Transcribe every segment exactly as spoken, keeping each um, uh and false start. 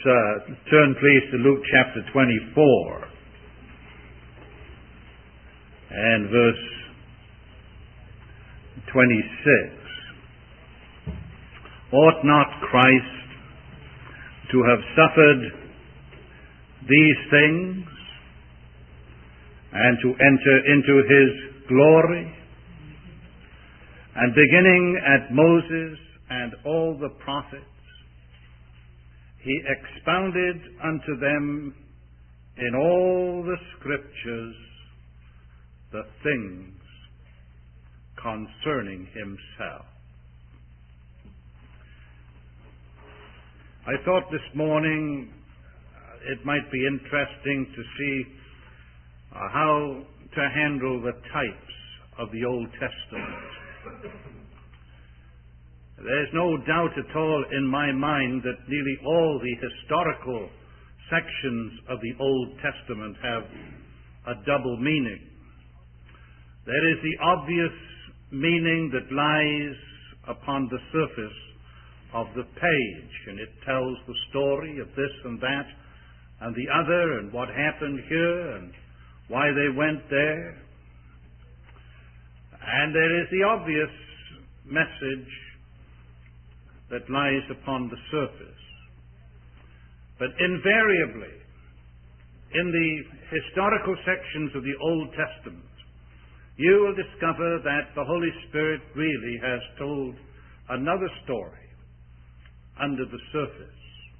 uh, turn please to Luke chapter twenty-four and verse twenty-six. Ought not Christ to have suffered these things and to enter into his glory? And beginning at Moses and all the prophets, he expounded unto them in all the scriptures the things concerning himself. I thought this morning uh, it might be interesting to see uh, how to handle the types of the Old Testament. There's no doubt at all in my mind that nearly all the historical sections of the Old Testament have a double meaning. There is the obvious meaning that lies upon the surface of the page, and it tells the story of this and that and the other, and what happened here, and why they went there. And there is the obvious message that lies upon the surface. But invariably, in the historical sections of the Old Testament, you will discover that the Holy Spirit really has told another story under the surface.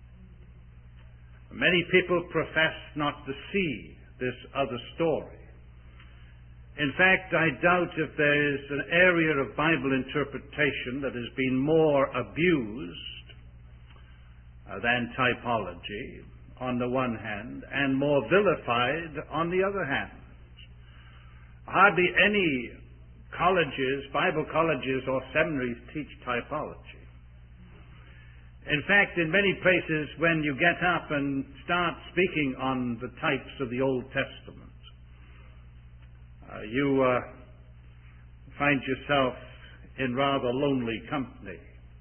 Many people profess not to see this other story. In fact, I doubt if there is an area of Bible interpretation that has been more abused uh, than typology on the one hand, and more vilified on the other hand. Hardly any colleges, Bible colleges or seminaries teach typology. In fact, in many places, when you get up and start speaking on the types of the Old Testament, uh, you uh, find yourself in rather lonely company.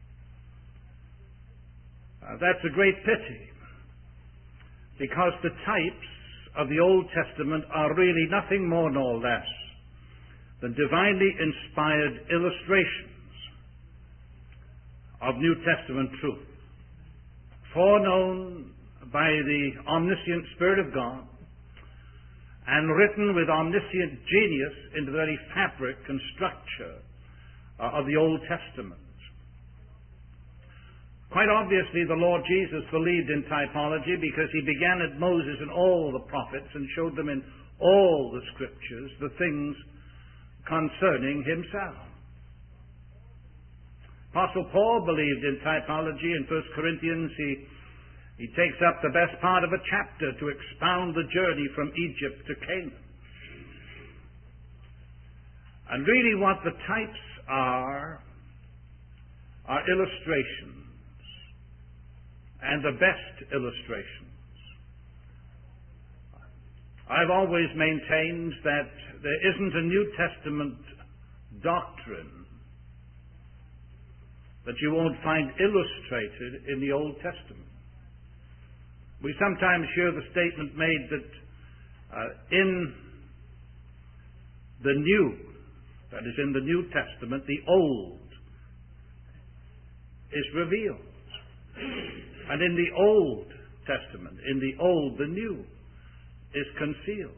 Uh, that's a great pity, because the types of the Old Testament are really nothing more nor less than divinely inspired illustrations of New Testament truth, foreknown by the omniscient Spirit of God and written with omniscient genius into the very fabric and structure uh, of the Old Testament. Quite obviously, the Lord Jesus believed in typology because he began at Moses and all the prophets and showed them in all the scriptures the things concerning himself. Apostle Paul believed in typology. In First Corinthians, he, he takes up the best part of a chapter to expound the journey from Egypt to Canaan. And really what the types are, are illustrations, and the best illustrations. I've always maintained that there isn't a New Testament doctrine that you won't find illustrated in the Old Testament. We sometimes hear the statement made that uh, in the New, that is in the New Testament, the Old is revealed. And in the Old Testament, in the Old, the New is concealed.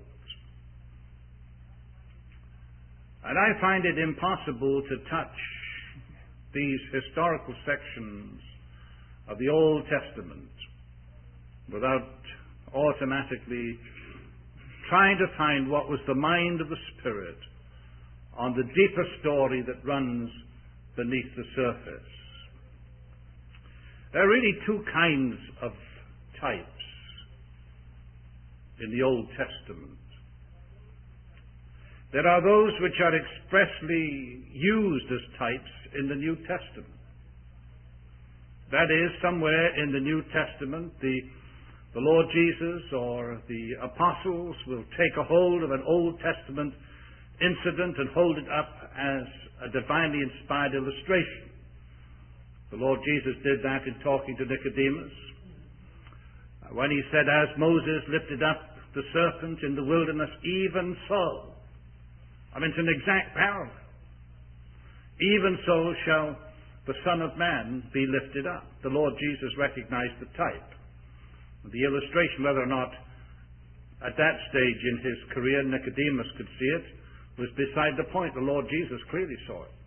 And I find it impossible to touch these historical sections of the Old Testament without automatically trying to find what was the mind of the Spirit on the deeper story that runs beneath the surface. There are really two kinds of types in the Old Testament. There are those which are expressly used as types in the New Testament. That is, somewhere in the New Testament, the, the Lord Jesus or the apostles will take a hold of an Old Testament incident and hold it up as a divinely inspired illustration. The Lord Jesus did that in talking to Nicodemus. When he said, as Moses lifted up the serpent in the wilderness, even so. I mean, it's an exact parallel. Even so shall the Son of Man be lifted up. The Lord Jesus recognized the type. The illustration, whether or not at that stage in his career Nicodemus could see it, was beside the point. The Lord Jesus clearly saw it.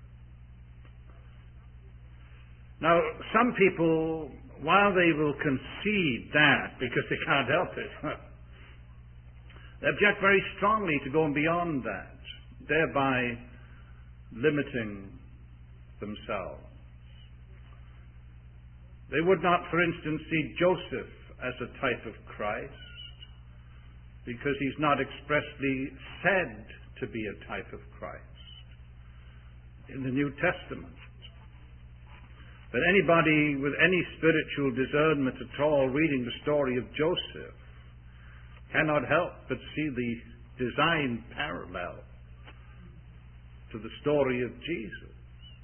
Now, some people, while they will concede that, because they can't help it, they object very strongly to going beyond that, thereby limiting themselves. They would not, for instance, see Joseph as a type of Christ, because he's not expressly said to be a type of Christ in the New Testament. But anybody with any spiritual discernment at all reading the story of Joseph cannot help but see the design parallel to the story of Jesus.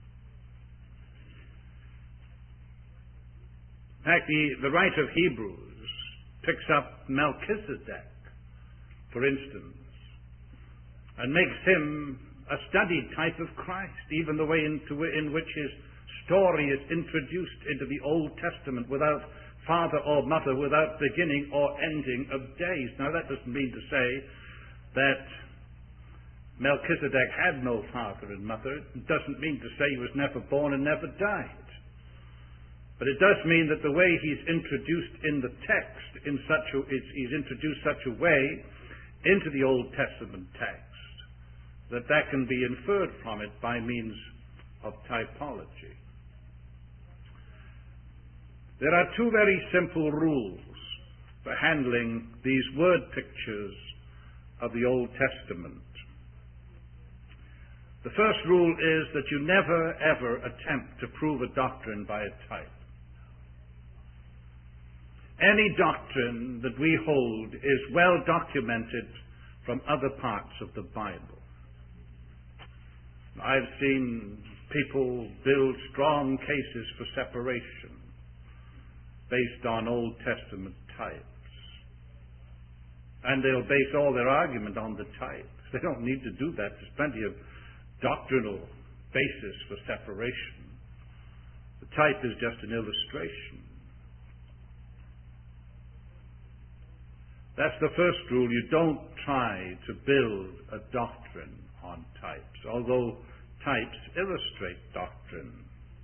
In fact, the, the writer of Hebrews picks up Melchizedek, for instance, and makes him a studied type of Christ, even the way into, in which his story is introduced into the Old Testament without father or mother, without beginning or ending of days. Now, that doesn't mean to say that Melchizedek had no father and mother. It doesn't mean to say he was never born and never died. But it does mean that the way he's introduced in the text, in such a, he's introduced such a way into the Old Testament text, that that can be inferred from it by means of typology. There are two very simple rules for handling these word pictures of the Old Testament. The first rule is that you never, ever attempt to prove a doctrine by a type. Any doctrine that we hold is well documented from other parts of the Bible. I've seen people build strong cases for separation based on Old Testament types. And they'll base all their argument on the types. They don't need to do that. There's plenty of doctrinal basis for separation. The type is just an illustration. That's the first rule. You don't try to build a doctrine on types, although types illustrate doctrine.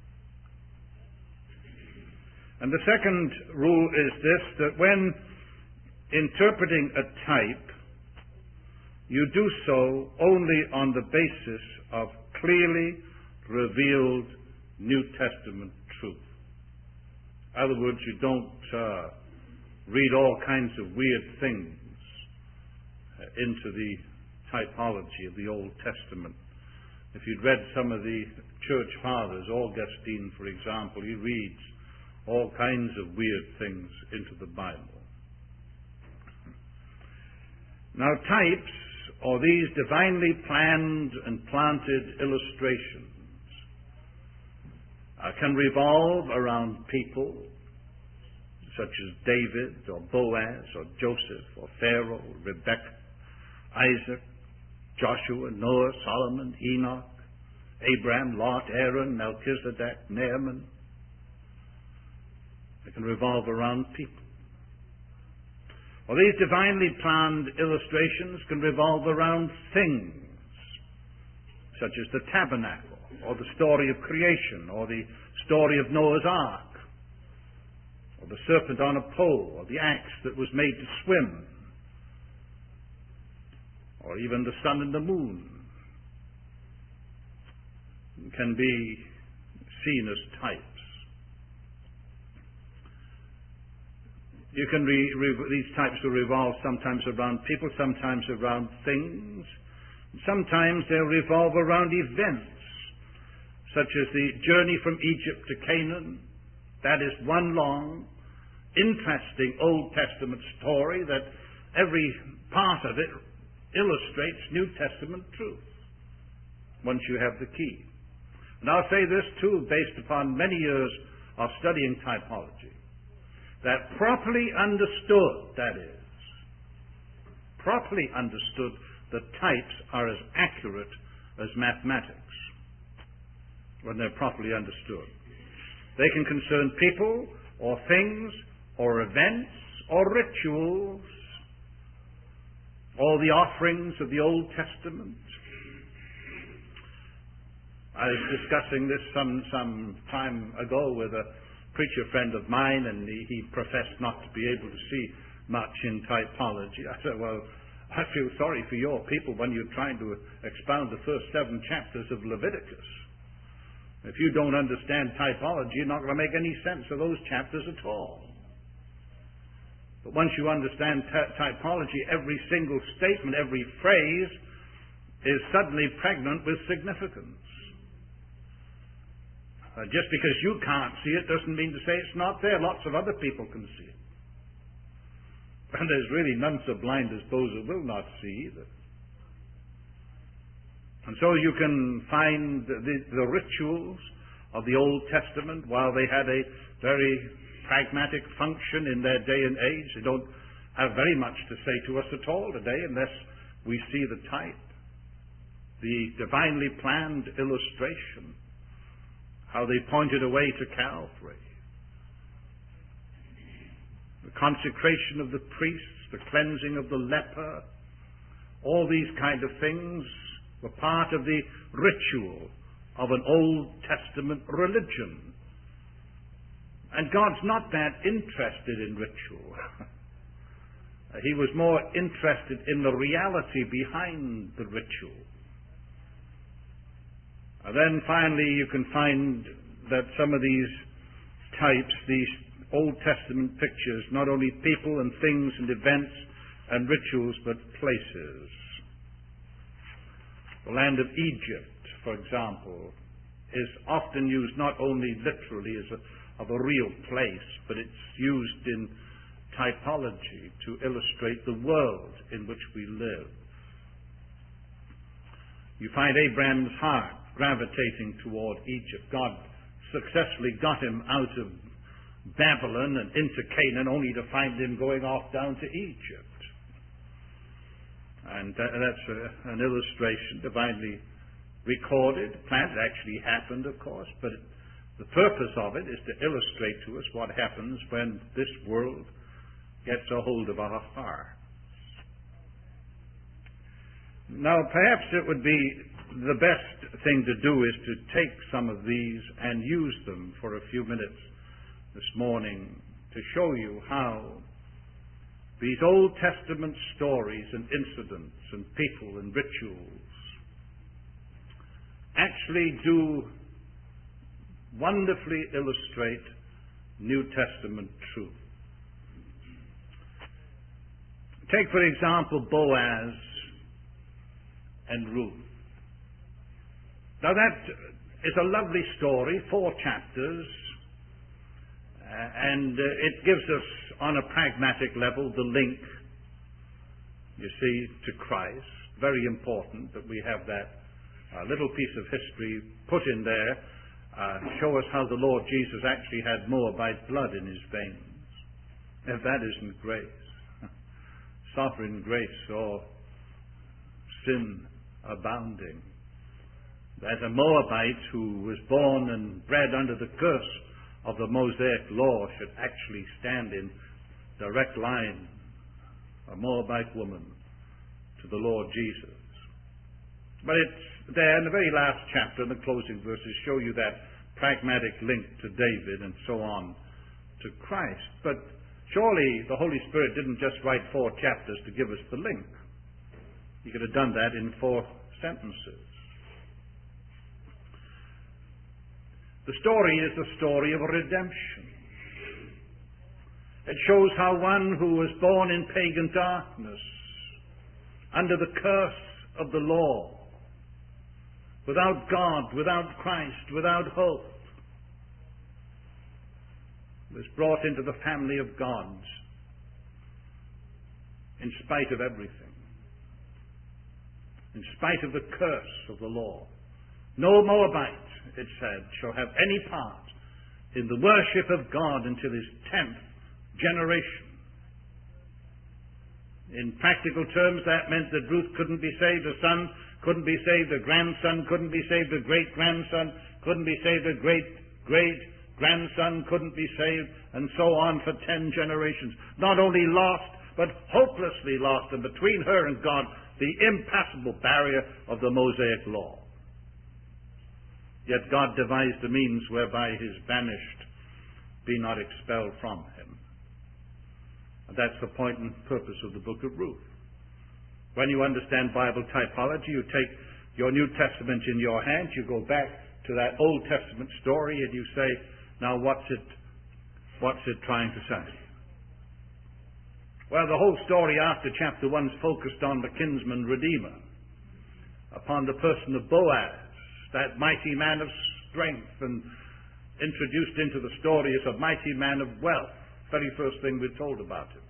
And the second rule is this, that when interpreting a type, you do so only on the basis of clearly revealed New Testament truth. In other words, you don't uh, read all kinds of weird things uh, into the typology of the Old Testament. If you'd read some of the church fathers, Augustine, for example, he reads all kinds of weird things into the Bible. Now, types, or these divinely planned and planted illustrations, uh, can revolve around people such as David, or Boaz, or Joseph, or Pharaoh, Rebekah, Isaac, Joshua, Noah, Solomon, Enoch, Abraham, Lot, Aaron, Melchizedek, Naaman. They can revolve around people. Well, these divinely planned illustrations can revolve around things, such as the tabernacle, or the story of creation, or the story of Noah's Ark, or the serpent on a pole, or the axe that was made to swim, or even the sun and the moon can be seen as types. You can re, re, these types will revolve sometimes around people, sometimes around things. Sometimes they'll revolve around events, such as the journey from Egypt to Canaan. That is one long, interesting Old Testament story that every part of it illustrates New Testament truth, once you have the key. And I'll say this too, based upon many years of studying typology, that properly understood, that is, properly understood, the types are as accurate as mathematics when they're properly understood. They can concern people or things or events or rituals or the offerings of the Old Testament. I was discussing this some, some time ago with a preacher friend of mine, and he, he professed not to be able to see much in typology. I said, well, I feel sorry for your people when you're trying to expound the first seven chapters of Leviticus. If you don't understand typology, you're not going to make any sense of those chapters at all. But once you understand ty- typology, every single statement, every phrase is suddenly pregnant with significance. Uh, just because you can't see it doesn't mean to say it's not there. Lots of other people can see it. And there's really none so blind as those who will not see either. And so you can find the, the, the rituals of the Old Testament, while they had a very pragmatic function in their day and age, they don't have very much to say to us at all today unless we see the type, the divinely planned illustration, how they pointed away to Calvary. The consecration of the priests, the cleansing of the leper, all these kind of things were part of the ritual of an Old Testament religion. And God's not that interested in ritual. He was more interested in the reality behind the ritual. And then finally you can find that some of these types, these Old Testament pictures, not only people and things and events and rituals, but places. The land of Egypt, for example, is often used not only literally as a, of a real place, but it's used in typology to illustrate the world in which we live. You find Abraham's heart gravitating toward Egypt. God successfully got him out of Babylon and into Canaan, only to find him going off down to Egypt. And that, that's a, an illustration divinely recorded, planned. It actually happened, of course, but it, the purpose of it is to illustrate to us what happens when this world gets a hold of our hearts. Now, perhaps it would be the best thing to do is to take some of these and use them for a few minutes this morning to show you how these Old Testament stories and incidents and people and rituals actually do wonderfully illustrate New Testament truth. Take, for example, Boaz and Ruth. Now that is a lovely story, four chapters, uh, and uh, it gives us, on a pragmatic level, the link, you see, to Christ. Very important that we have that uh, little piece of history put in there, uh, show us how the Lord Jesus actually had Moabite blood in his veins. If that isn't grace, sovereign grace, or sin abounding, that a Moabite who was born and bred under the curse of the Mosaic law should actually stand in direct line, a Moabite woman, to the Lord Jesus. But it's there in the very last chapter, in the closing verses, show you that pragmatic link to David and so on to Christ. But surely the Holy Spirit didn't just write four chapters to give us the link. He could have done that in four sentences. The story is the story of redemption. It shows how one who was born in pagan darkness, under the curse of the law, without God, without Christ, without hope, was brought into the family of God in spite of everything, in spite of the curse of the law. No Moabite, it said, shall have any part in the worship of God until his tenth generation. In practical terms, that meant that Ruth couldn't be saved, a son couldn't be saved, a grandson couldn't be saved, a great-grandson couldn't be saved, a great-great-grandson couldn't be saved, and so on for ten generations. Not only lost, but hopelessly lost, and between her and God, the impassable barrier of the Mosaic law. Yet God devised a means whereby his banished be not expelled from him. And that's the point and purpose of the book of Ruth. When you understand Bible typology, you take your New Testament in your hand, you go back to that Old Testament story, and you say, now what's it, what's it trying to say? Well, the whole story after chapter one is focused on the kinsman redeemer, upon the person of Boaz, that mighty man of strength, and introduced into the story as a mighty man of wealth. Very first thing we're told about him.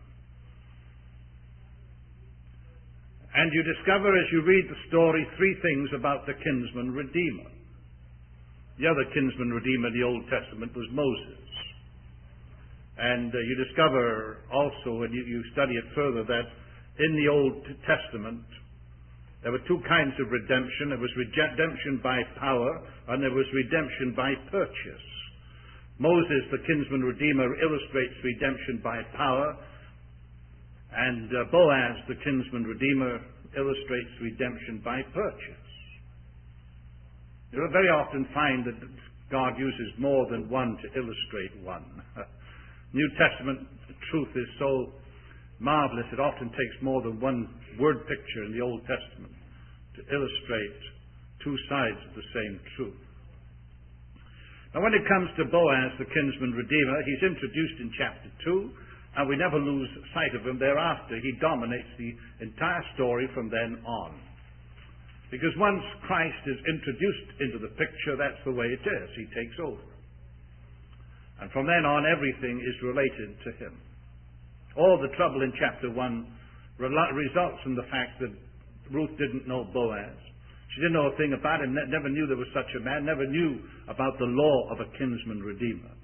And you discover as you read the story three things about the kinsman redeemer. The other kinsman redeemer in the Old Testament was Moses. And uh, you discover also, and you, you study it further, that in the Old Testament there were two kinds of redemption. There was redemption by power, and there was redemption by purchase. Moses, the kinsman redeemer, illustrates redemption by power, and uh, Boaz, the kinsman redeemer, illustrates redemption by purchase. You'll very often find that God uses more than one to illustrate one. New Testament truth is so marvelous, it often takes more than one word picture in the Old Testament to illustrate two sides of the same truth. Now, when it comes to Boaz, the kinsman redeemer, he's introduced in chapter two, and we never lose sight of him thereafter. He dominates the entire story from then on. Because once Christ is introduced into the picture, that's the way it is. He takes over. And from then on, everything is related to him. All the trouble in chapter one results from the fact that Ruth didn't know Boaz. She didn't know a thing about him, never knew there was such a man, never knew about the law of a kinsman redeemer.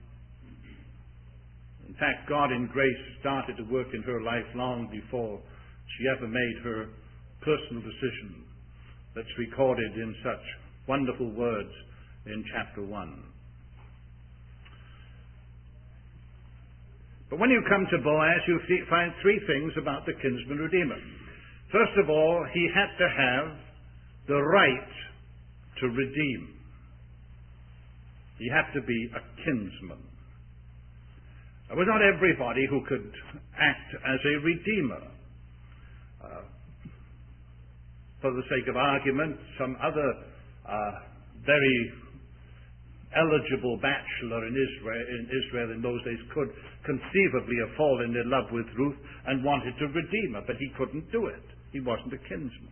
In fact, God in grace started to work in her life long before she ever made her personal decision that's recorded in such wonderful words in chapter one. But when you come to Boaz, you find three things about the kinsman redeemer. First of all, he had to have the right to redeem. He had to be a kinsman. It was not everybody who could act as a redeemer. Uh, for the sake of argument, some other uh, very eligible bachelor in Israel, in Israel in those days could conceivably have fallen in love with Ruth and wanted to redeem her, but he couldn't do it. He wasn't a kinsman.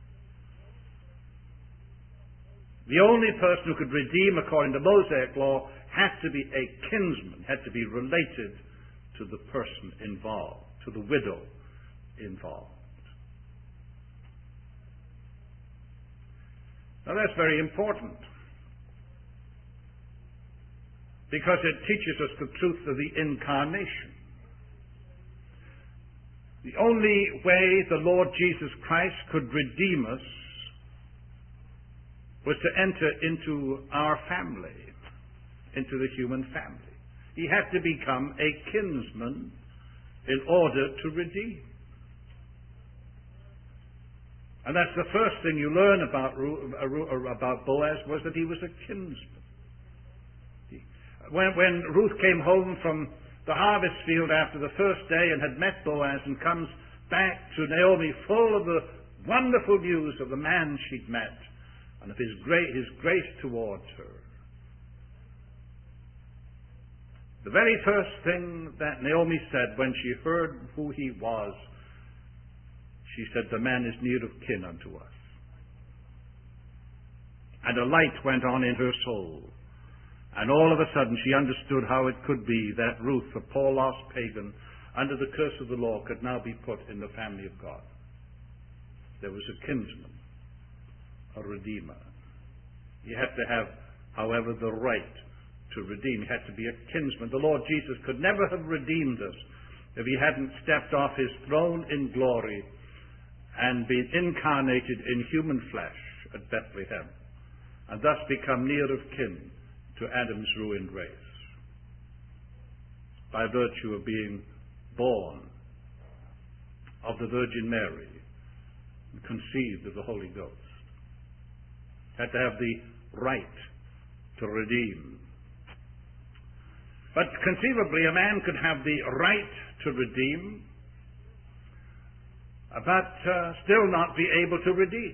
The only person who could redeem according to Mosaic law had to be a kinsman, had to be related to the person involved, to the widow involved. Now that's very important, because it teaches us the truth of the incarnation. The only way the Lord Jesus Christ could redeem us was to enter into our family, into the human family. He had to become a kinsman in order to redeem. And that's the first thing you learn about, about Boaz, was that he was a kinsman. When, when Ruth came home from the harvest field after the first day and had met Boaz and comes back to Naomi full of the wonderful news of the man she'd met and of his, great, his grace towards her, the very first thing that Naomi said when she heard who he was, she said, "The man is near of kin unto us." And a light went on in her soul. And all of a sudden she understood how it could be that Ruth, a poor lost pagan, under the curse of the law, could now be put in the family of God. There was a kinsman, a redeemer. You had to have, however, the right to redeem. He had to be a kinsman. The Lord Jesus could never have redeemed us if he hadn't stepped off his throne in glory and been incarnated in human flesh at Bethlehem, and thus become near of kin to Adam's ruined race, by virtue of being born of the Virgin Mary and conceived of the Holy Ghost. Had to have the right to redeem. But conceivably a man could have the right to redeem, but uh, still not be able to redeem.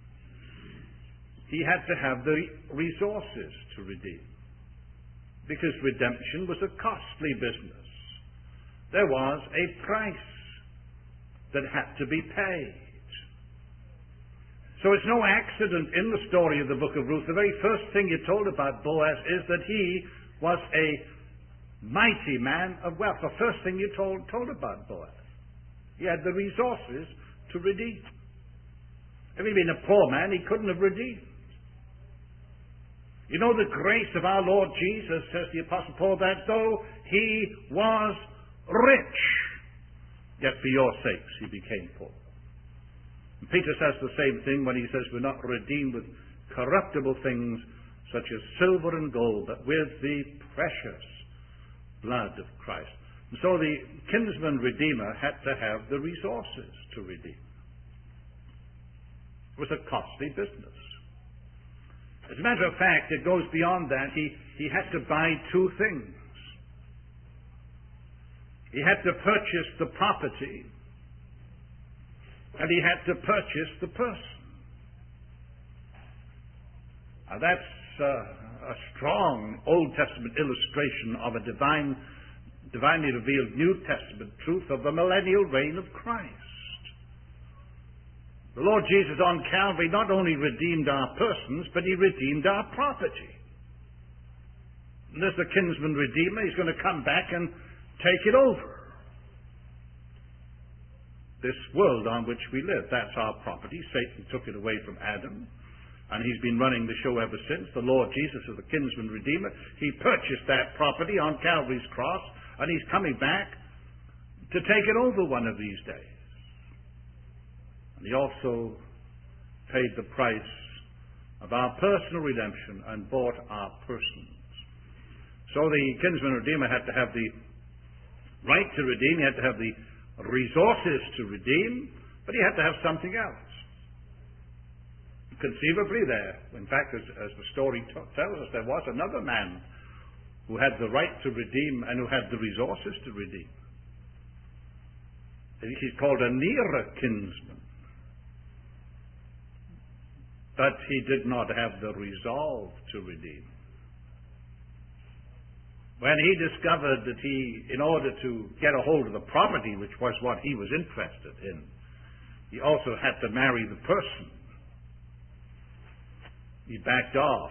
He had to have the resources to redeem, because redemption was a costly business. There was a price that had to be paid. So it's no accident in the story of the book of Ruth, the very first thing you're told about Boaz is that he was a mighty man of wealth. The first thing you're told, told about Boaz. He had the resources to redeem. If he'd been a poor man, he couldn't have redeemed. You know, the grace of our Lord Jesus, says the Apostle Paul, that though he was rich, yet for your sakes he became poor. And Peter says the same thing when he says we're not redeemed with corruptible things such as silver and gold, but with the precious blood of Christ. And so the kinsman redeemer had to have the resources to redeem. It was a costly business. As a matter of fact, it goes beyond that. He, he had to buy two things. He had to purchase the property, and he had to purchase the person. Now that's uh, a strong Old Testament illustration of a divine, divinely revealed New Testament truth of the millennial reign of Christ. The Lord Jesus on Calvary not only redeemed our persons, but he redeemed our property. And as the kinsman redeemer, he's going to come back and take it over. This world on which we live, that's our property. Satan took it away from Adam, and he's been running the show ever since. The Lord Jesus is the kinsman redeemer. He purchased that property on Calvary's cross, and he's coming back to take it over one of these days. And he also paid the price of our personal redemption and bought our persons. So the kinsman redeemer had to have the right to redeem, he had to have the resources to redeem, but he had to have something else. Conceivably there, in fact, as, as the story t- tells us, there was another man who had the right to redeem and who had the resources to redeem. He's called a nearer kinsman. But he did not have the resolve to redeem. When he discovered that he, in order to get a hold of the property, which was what he was interested in, he also had to marry the person, he backed off.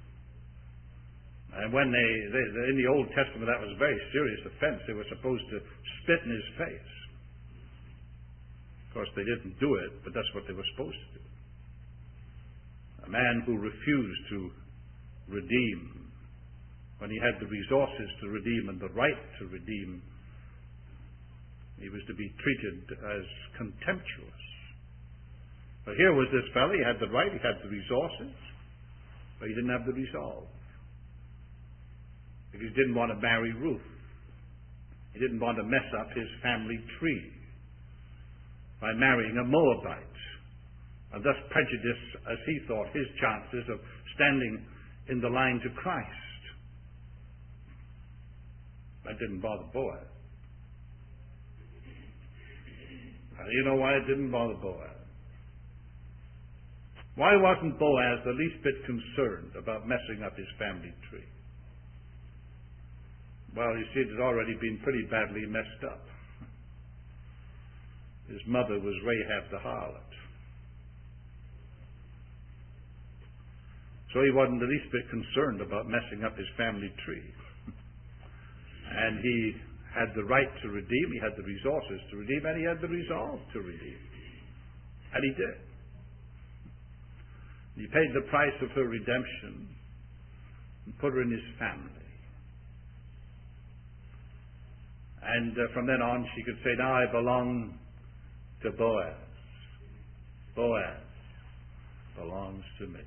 And when they, they, in the Old Testament, that was a very serious offense. They were supposed to spit in his face. Of course, they didn't do it, but that's what they were supposed to do. A man who refused to redeem when he had the resources to redeem and the right to redeem, he was to be treated as contemptuous. But here was this fellow, he had the right, he had the resources, but he didn't have the resolve. Because he didn't want to marry Ruth. He didn't want to mess up his family tree by marrying a Moabite, and thus prejudice, as he thought, his chances of standing in the line to Christ. That didn't bother Boaz. Now, you know why it didn't bother Boaz? Why wasn't Boaz the least bit concerned about messing up his family tree? Well, you see, it had already been pretty badly messed up. His mother was Rahab the harlot. So he wasn't the least bit concerned about messing up his family tree. And he had the right to redeem, he had the resources to redeem, and he had the resolve to redeem. And he did. He paid the price of her redemption and put her in his family. And uh, from then on she could say, now I belong to Boaz. Boaz belongs to me.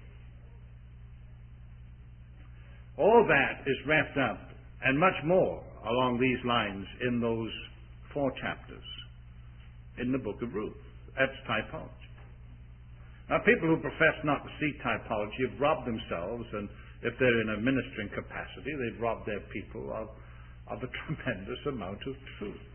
All that is wrapped up, and much more along these lines, in those four chapters in the book of Ruth. That's typology. Now, people who profess not to see typology have robbed themselves, and if they're in a ministering capacity, they've robbed their people of, of a tremendous amount of truth.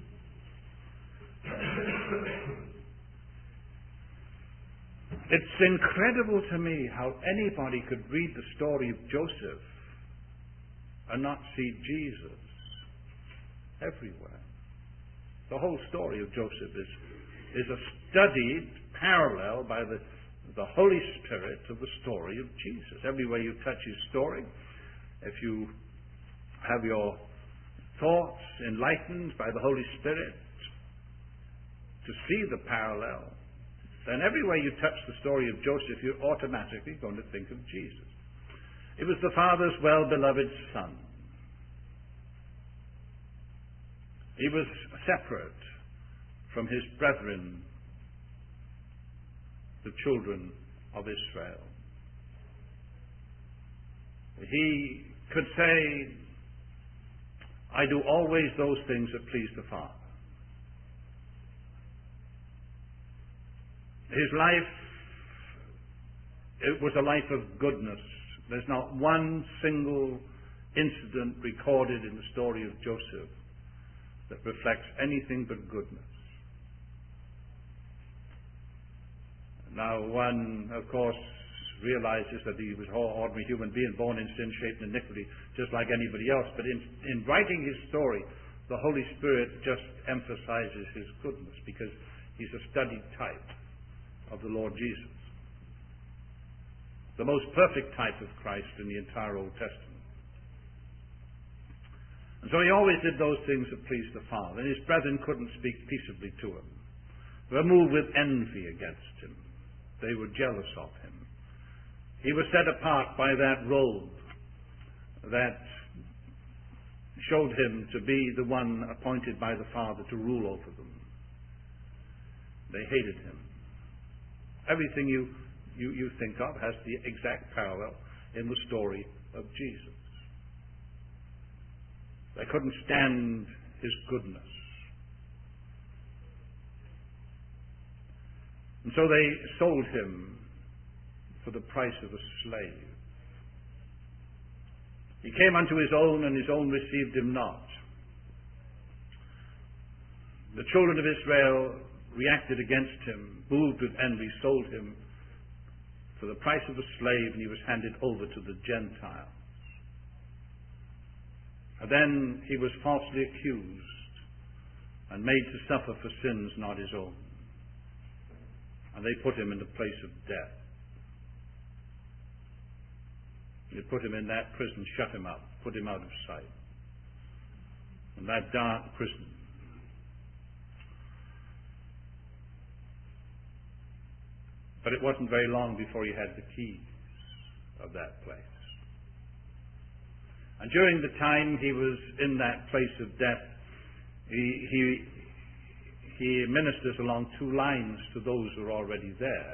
It's incredible to me how anybody could read the story of Joseph and not see Jesus everywhere. The whole story of Joseph is, is a studied parallel by the, the Holy Spirit of the story of Jesus. Everywhere you touch his story, if you have your thoughts enlightened by the Holy Spirit to see the parallel, then everywhere you touch the story of Joseph, you're automatically going to think of Jesus. It was the Father's well-beloved Son. He was separate from his brethren, the children of Israel. He could say, I do always those things that please the Father. His life, it was a life of goodness. There's not one single incident recorded in the story of Joseph that reflects anything but goodness. Now, one, of course, realizes that he was an ordinary human being born in sin, shaped in iniquity, just like anybody else. But in, in writing his story, the Holy Spirit just emphasizes his goodness, because he's a studied type of the Lord Jesus, the most perfect type of Christ in the entire Old Testament. And so he always did those things that pleased the Father, and his brethren couldn't speak peaceably to him. They were moved with envy against him. They were jealous of him. He was set apart by that robe that showed him to be the one appointed by the Father to rule over them. They hated him. Everything you, you, you think of has the exact parallel in the story of Jesus. They couldn't stand his goodness. And so they sold him for the price of a slave. He came unto his own, and his own received him not. The children of Israel reacted against him, moved with envy, sold him for the price of a slave, and he was handed over to the Gentiles. And then he was falsely accused and made to suffer for sins not his own. And they put him in the place of death. They put him in that prison, shut him up, put him out of sight. In that dark prison. But it wasn't very long before he had the keys of that place. And during the time he was in that place of death, he, he, he ministers along two lines to those who are already there.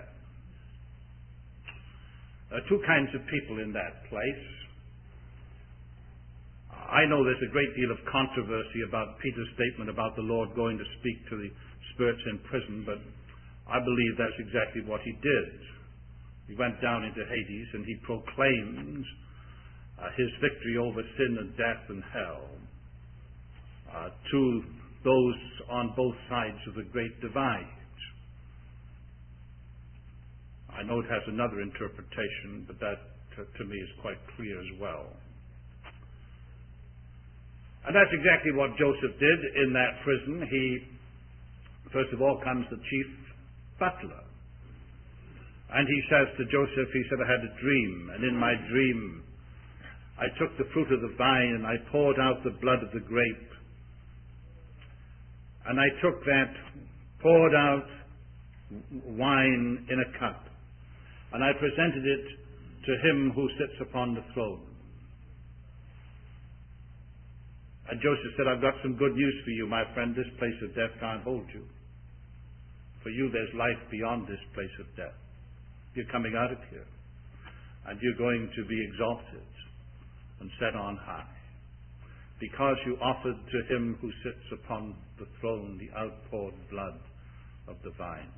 There are two kinds of people in that place. I know there's a great deal of controversy about Peter's statement about the Lord going to speak to the spirits in prison, but I believe that's exactly what he did. He went down into Hades and he proclaimed uh, his victory over sin and death and hell uh, to those on both sides of the great divide. I know it has another interpretation, but that to, to me is quite clear as well. And that's exactly what Joseph did in that prison. He, first of all, comes the chief butler. And he says to Joseph, he said, I had a dream, and in my dream I took the fruit of the vine and I poured out the blood of the grape. And I took that poured out wine in a cup, and I presented it to him who sits upon the throne. And Joseph said, I've got some good news for you, my friend. This place of death can't hold you. For you, there's life beyond this place of death. You're coming out of here. And you're going to be exalted and set on high. Because you offered to him who sits upon the throne the outpoured blood of the vine.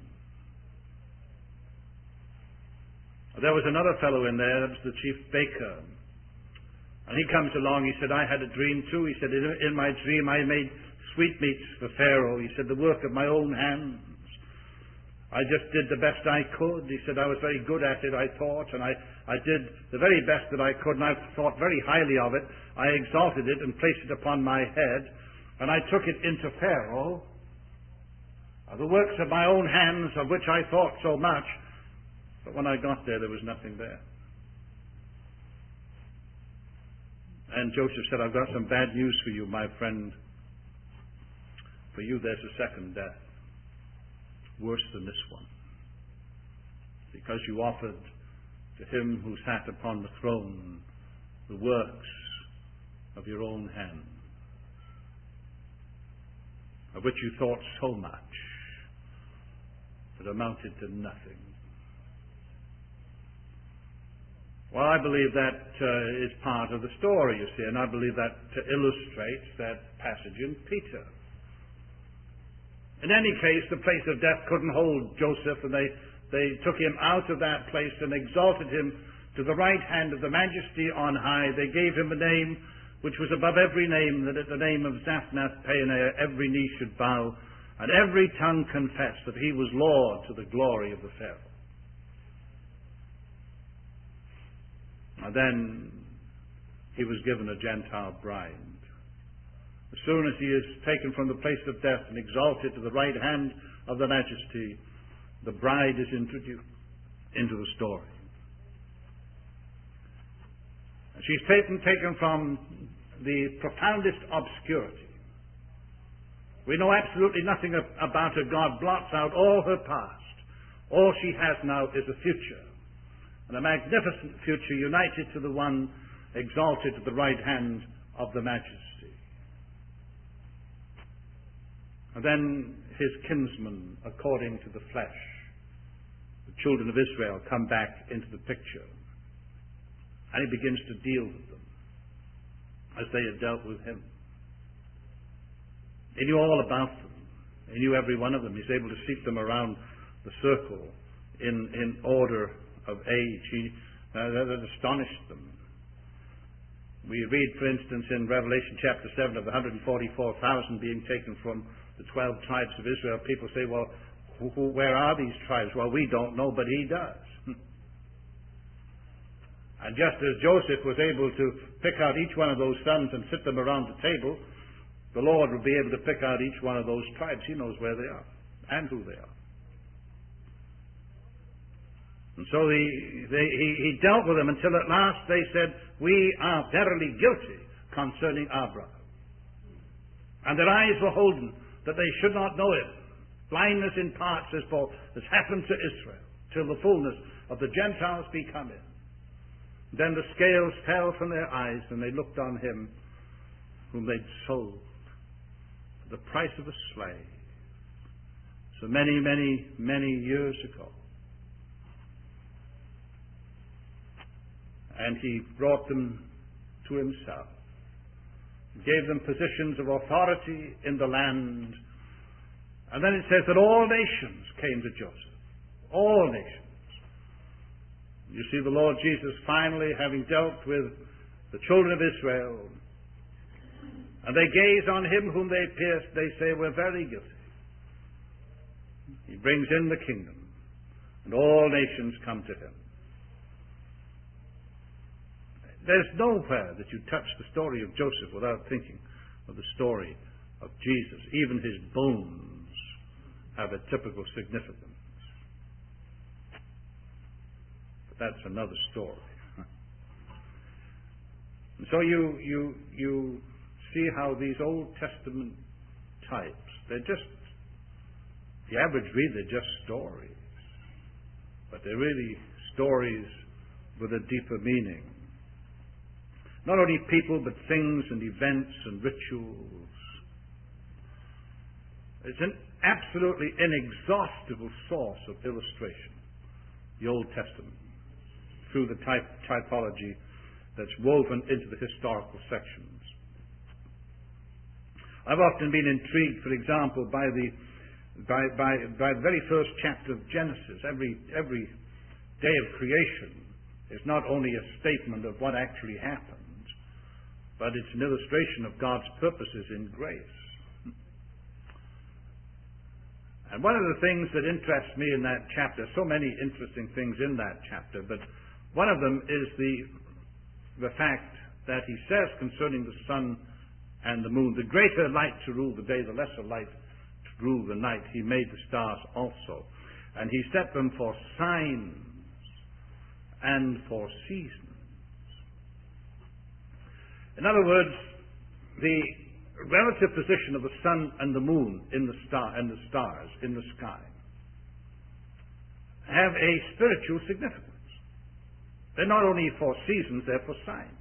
There was another fellow in there, that was the chief baker. And he comes along, he said, I had a dream too. He said, in my dream I made sweetmeats for Pharaoh. He said, the work of my own hands. I just did the best I could. He said, I was very good at it, I thought, and I, I did the very best that I could, and I thought very highly of it. I exalted it and placed it upon my head, and I took it into Pharaoh. The works of my own hands, of which I thought so much, but when I got there, there was nothing there. And Joseph said, I've got some bad news for you, my friend. For you, there's a second death, worse than this one. Because you offered to him who sat upon the throne the works of your own hand, of which you thought so much, that amounted to nothing. Well, I believe that uh, is part of the story, you see, and I believe that uh, illustrates that passage in Peter. In any case, the place of death couldn't hold Joseph, and they, they took him out of that place and exalted him to the right hand of the Majesty on high. They gave him a name which was above every name, that at the name of Zaphnath-Paaneah every knee should bow, and every tongue confess that he was Lord to the glory of the Pharaoh. And then he was given a Gentile bride. As soon as he is taken from the place of death and exalted to the right hand of the Majesty, the bride is introduced into the story. And she's taken, taken from the profoundest obscurity. We know absolutely nothing about her. God blots out all her past. All she has now is a future. And a magnificent future united to the one exalted to the right hand of the Majesty. And then his kinsmen, according to the flesh, the children of Israel, come back into the picture. And he begins to deal with them as they had dealt with him. He knew all about them. He knew every one of them. He's able to seat them around the circle in, in order of age. He, uh, that, that astonished them. We read, for instance, in Revelation chapter seven of the one hundred forty-four thousand being taken from the twelve tribes of Israel. People say, well, who, who, where are these tribes? Well, we don't know, but he does. And just as Joseph was able to pick out each one of those sons and sit them around the table, the Lord will be able to pick out each one of those tribes. He knows where they are and who they are. And so he, they, he, he dealt with them until at last they said, we are verily guilty concerning our brother. And their eyes were holden that they should not know him. Blindness in part, says Paul, has happened to Israel, till the fullness of the Gentiles be come in. Then the scales fell from their eyes, and they looked on him whom they'd sold for the price of a slave. So many, many, many years ago. And he brought them to himself, gave them positions of authority in the land. And then it says that all nations came to Joseph. All nations. You see the Lord Jesus finally having dealt with the children of Israel, and they gaze on him whom they pierced, they say, we're very guilty. He brings in the kingdom, and all nations come to him. There's nowhere that you touch the story of Joseph without thinking of the story of Jesus. Even his bones have a typical significance. But that's another story. And so you, you, you see how these Old Testament types, they're just, the average reader, they're just stories. But they're really stories with a deeper meaning. Not only people, but things and events and rituals. It's an absolutely inexhaustible source of illustration, the Old Testament, through the type, typology that's woven into the historical sections. I've often been intrigued, for example, by the by, by, by the very first chapter of Genesis. Every, every day of creation is not only a statement of what actually happened, but it's an illustration of God's purposes in grace. And one of the things that interests me in that chapter, so many interesting things in that chapter, but one of them is the, the fact that he says concerning the sun and the moon, the greater light to rule the day, the lesser light to rule the night. He made the stars also. And he set them for signs and for seasons. In other words, the relative position of the sun and the moon in the star and the stars in the sky have a spiritual significance. They're not only for seasons, they're for signs.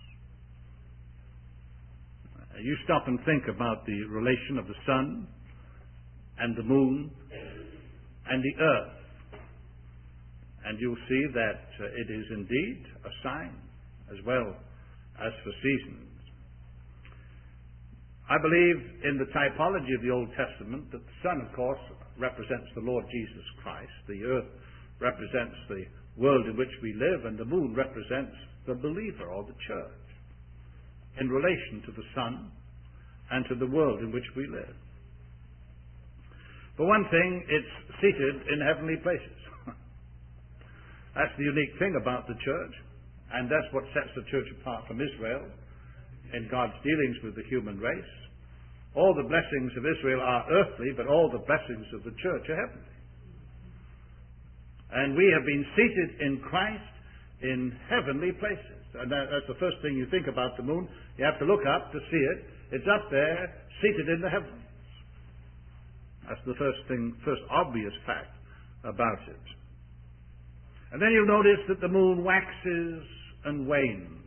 You stop and think about the relation of the sun and the moon and the earth, and you'll see that uh, it is indeed a sign as well as for seasons. I believe in the typology of the Old Testament that the sun, of course, represents the Lord Jesus Christ, the earth represents the world in which we live, and the moon represents the believer or the church in relation to the sun and to the world in which we live. For one thing, it's seated in heavenly places. That's the unique thing about the church, and that's what sets the church apart from Israel in God's dealings with the human race. All the blessings of Israel are earthly, but all the blessings of the church are heavenly. And we have been seated in Christ in heavenly places. And that, that's the first thing you think about the moon. You have to look up to see it. It's up there, seated in the heavens. That's the first thing, first obvious fact about it. And then you'll notice that the moon waxes and wanes.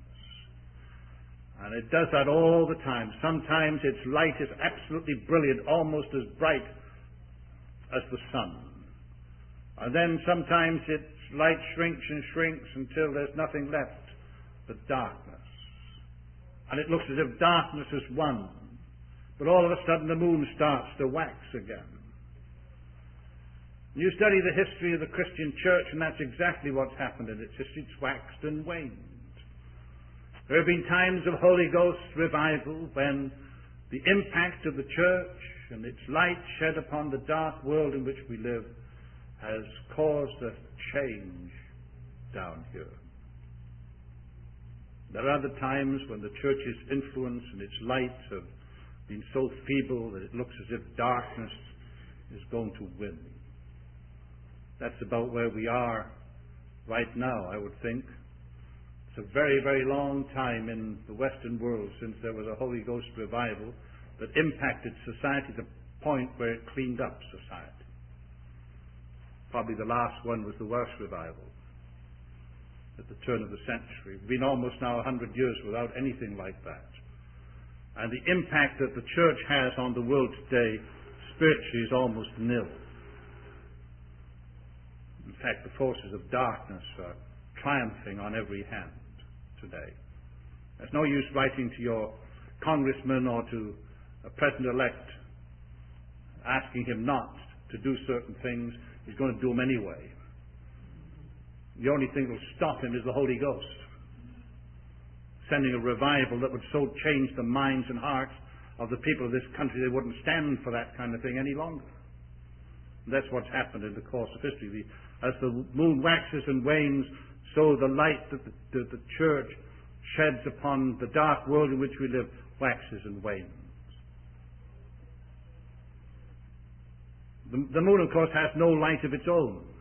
And it does that all the time. Sometimes its light is absolutely brilliant, almost as bright as the sun. And then sometimes its light shrinks and shrinks until there's nothing left but darkness. And it looks as if darkness has won. But all of a sudden the moon starts to wax again. You study the history of the Christian church, and that's exactly what's happened in its history. It's waxed and waned. There have been times of Holy Ghost revival when the impact of the church and its light shed upon the dark world in which we live has caused a change down here. There are other times when the church's influence and its light have been so feeble that it looks as if darkness is going to win. That's about where we are right now, I would think. It's a very, very long time in the Western world since there was a Holy Ghost revival that impacted society to the point where it cleaned up society. Probably the last one was the Welsh revival at the turn of the century. We've been almost now a hundred years without anything like that. And the impact that the church has on the world today spiritually is almost nil. In fact, the forces of darkness are triumphing on every hand today. There's no use writing to your congressman or to a president-elect asking him not to do certain things. He's going to do them anyway. The only thing that will stop him is the Holy Ghost, sending a revival that would so change the minds and hearts of the people of this country they wouldn't stand for that kind of thing any longer. And that's what's happened in the course of history. The, as the moon waxes and wanes, so the light that the, the, the church sheds upon the dark world in which we live waxes and wanes. The, the moon, of course, has no light of its own.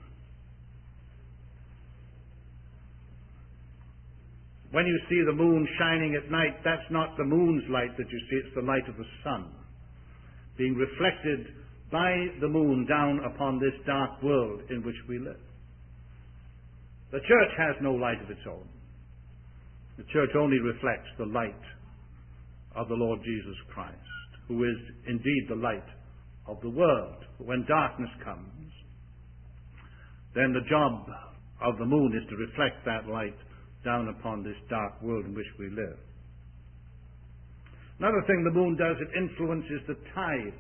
When you see the moon shining at night, that's not the moon's light that you see, it's the light of the sun being reflected by the moon down upon this dark world in which we live. The church has no light of its own. The church only reflects the light of the Lord Jesus Christ, who is indeed the light of the world. When darkness comes, then the job of the moon is to reflect that light down upon this dark world in which we live. Another thing the moon does, it influences the tides.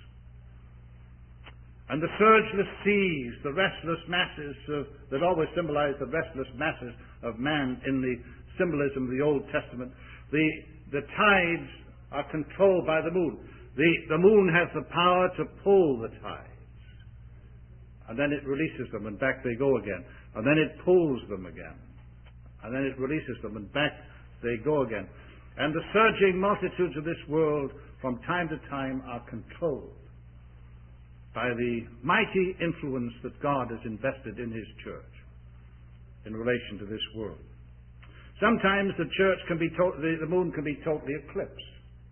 And the surgeless seas, the restless masses of, that always symbolize the restless masses of man in the symbolism of the Old Testament, the, the tides are controlled by the moon. The, the moon has the power to pull the tides. And then it releases them, and back they go again. And then it pulls them again. And then it releases them, and back they go again. And the surging multitudes of this world from time to time are controlled by the mighty influence that God has invested in His church in relation to this world. Sometimes the church can be to- the, the moon can be totally eclipsed.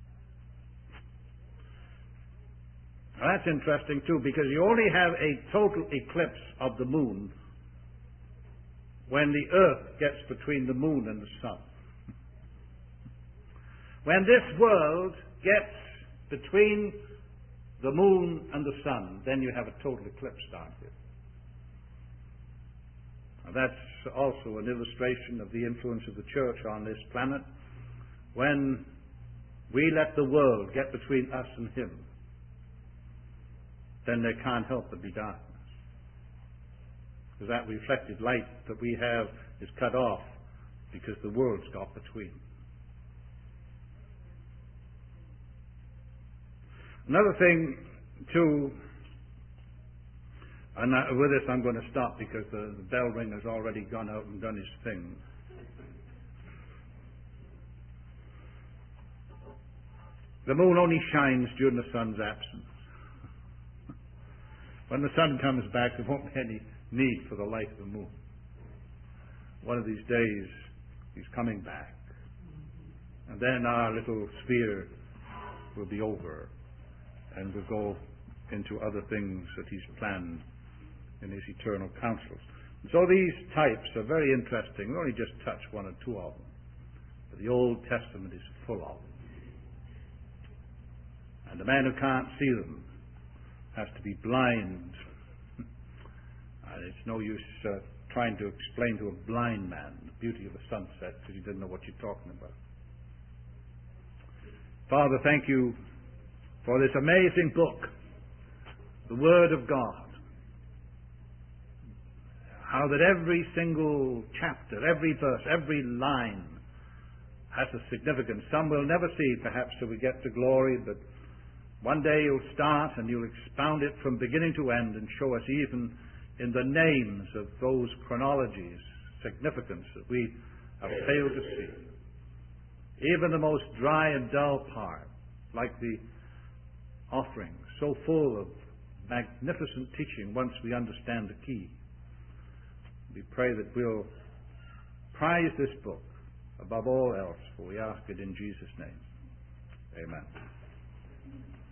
Now that's interesting too, because you only have a total eclipse of the moon when the earth gets between the moon and the sun. When this world gets between the moon and the sun, then you have a total eclipse down here. Now that's also an illustration of the influence of the church on this planet. When we let the world get between us and Him, then there can't help but be darkness. Because that reflected light that we have is cut off because the world's got between. Another thing, too, and I, with this I'm going to stop because the, the bell ring has already gone out and done his thing. The moon only shines during the sun's absence. When the sun comes back, there won't be any need for the light of the moon. One of these days, he's coming back. And then our little sphere will be over. And we'll go into other things that He's planned in His eternal counsels. And so these types are very interesting. We only just touch one or two of them. But the Old Testament is full of them. And the man who can't see them has to be blind. And it's no use uh, trying to explain to a blind man the beauty of the sunset because he doesn't know what you're talking about. Father, thank You for this amazing book, the Word of God. How that every single chapter, every verse, every line has a significance. Some we'll never see, perhaps, till we get to glory, but one day You'll start and You'll expound it from beginning to end and show us even in the names of those chronologies significance that we have failed to see. Even the most dry and dull part, like the offering, so full of magnificent teaching once we understand the key. We pray that we'll prize this book above all else, for we ask it in Jesus' name. Amen.